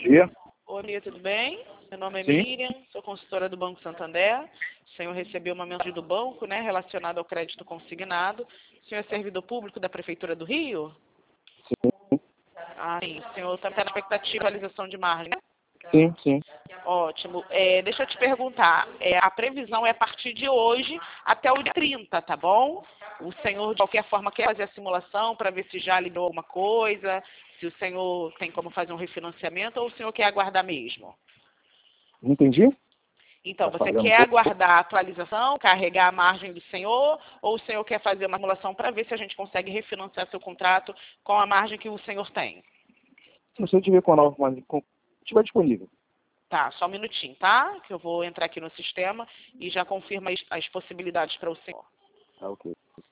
dia. Oi, Miriam, tudo bem? Meu nome é Sim. Miriam, sou consultora do Banco Santander. O senhor recebeu uma mensagem do banco, né, relacionada ao crédito consignado. O senhor é servidor público da Prefeitura do Rio? Sim, Ah, sim. O senhor está na expectativa de atualização de margem, né? sim, sim. Ótimo. Deixa eu te perguntar, a previsão é a partir de hoje até o dia 30, tá bom? O senhor, de qualquer forma, quer fazer a simulação para ver se já liberou alguma coisa, se o senhor tem como fazer um refinanciamento ou o senhor quer aguardar mesmo? Não entendi? Então, Tá você falhando um quer pouco. aguardar a atualização, carregar a margem do senhor, ou o senhor quer fazer uma simulação para ver se a gente consegue refinanciar seu contrato com a margem que o senhor tem? Se você tiver com a nova, mas estiver disponível. Tá, só um minutinho, tá? Que eu vou entrar aqui no sistema e já confirmo as possibilidades para o senhor. Tá, ok.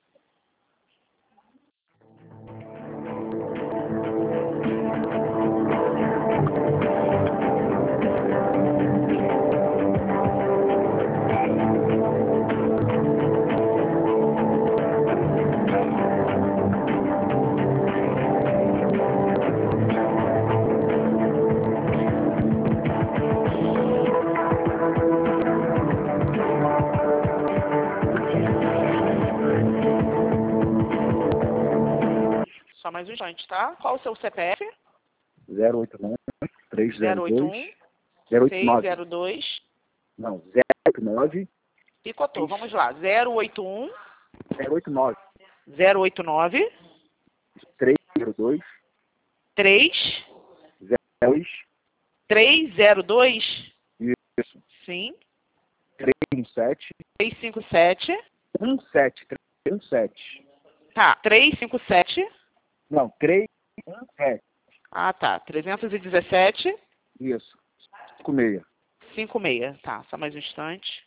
Só mais um instante, tá? Qual o seu CPF? 089 302 081 089. 602. Não, 089 Picotou, vamos lá. 081 089 089 302 3 02 302. isso. Sim. 317 357. 17 Tá, 357. Não, 317. Ah, tá. 317 Isso. 56. 56. Tá, só mais um instante.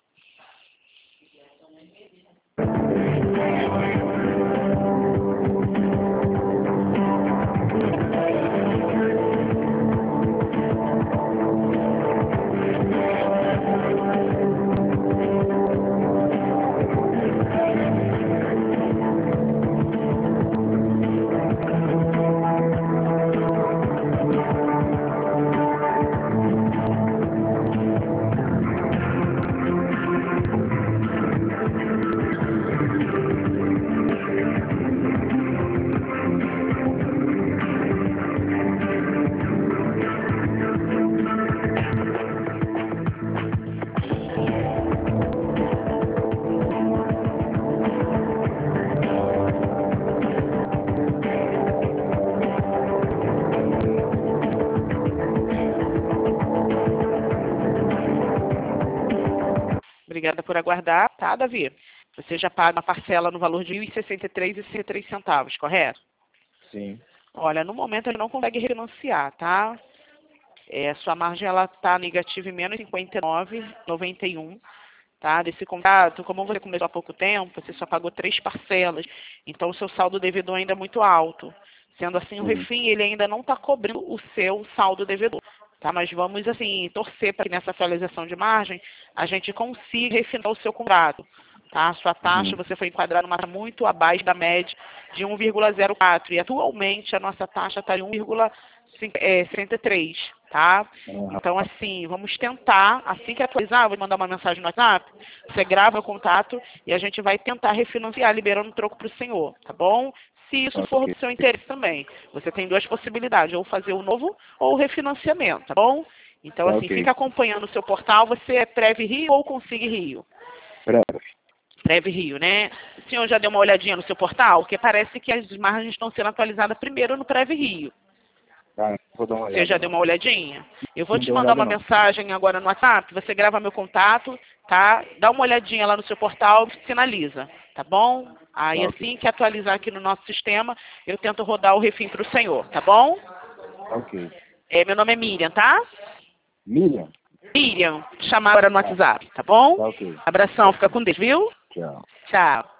Obrigada por aguardar, tá, Davi? Você já paga uma parcela no valor de R$ 1.063,63, correto? Sim. Olha, no momento ele não consegue refinanciar, tá? Sua margem ela está negativa em menos 59,91, tá? Desse contrato, como você começou há pouco tempo, você só pagou 3 parcelas, então o seu saldo devedor ainda é muito alto. Sendo assim, o refim ele ainda não está cobrindo o seu saldo devedor. Tá, mas vamos, assim, torcer para que nessa atualização de margem a gente consiga refinar o seu contrato. Tá? A sua taxa, você foi enquadrado numa taxa muito abaixo da média de 1,04. E atualmente a nossa taxa está em 1,63. Tá? Então, assim, vamos tentar, assim que atualizar, eu vou mandar uma mensagem no WhatsApp, você grava o contato e a gente vai tentar refinanciar, liberando o troco para o senhor, tá bom? Se isso for do seu interesse também. Você tem duas possibilidades, ou fazer o novo ou o refinanciamento, tá bom? Então, Tá, assim, ok. fica acompanhando o seu portal, você é Prev Rio ou Consigue Rio? Breve. Prev Rio, né? O senhor já deu uma olhadinha no seu portal? Porque parece que as margens estão sendo atualizadas primeiro no Prev Rio. Tá, vou dar uma olhada. Você já deu uma olhadinha? Eu vou Não te dei mandar olhada, uma não. mensagem agora no WhatsApp, você grava meu contato, tá? Dá uma olhadinha lá no seu portal, finaliza, tá bom? Aí Tá, assim ok. que atualizar aqui no nosso sistema, eu tento rodar o refim para o senhor, tá bom? Tá, ok. Meu nome é Miriam, tá? Miriam? Miriam, chamar agora no Tá, WhatsApp, tá bom? tá, ok. Abração, fica com Deus, viu? Tchau. Tchau.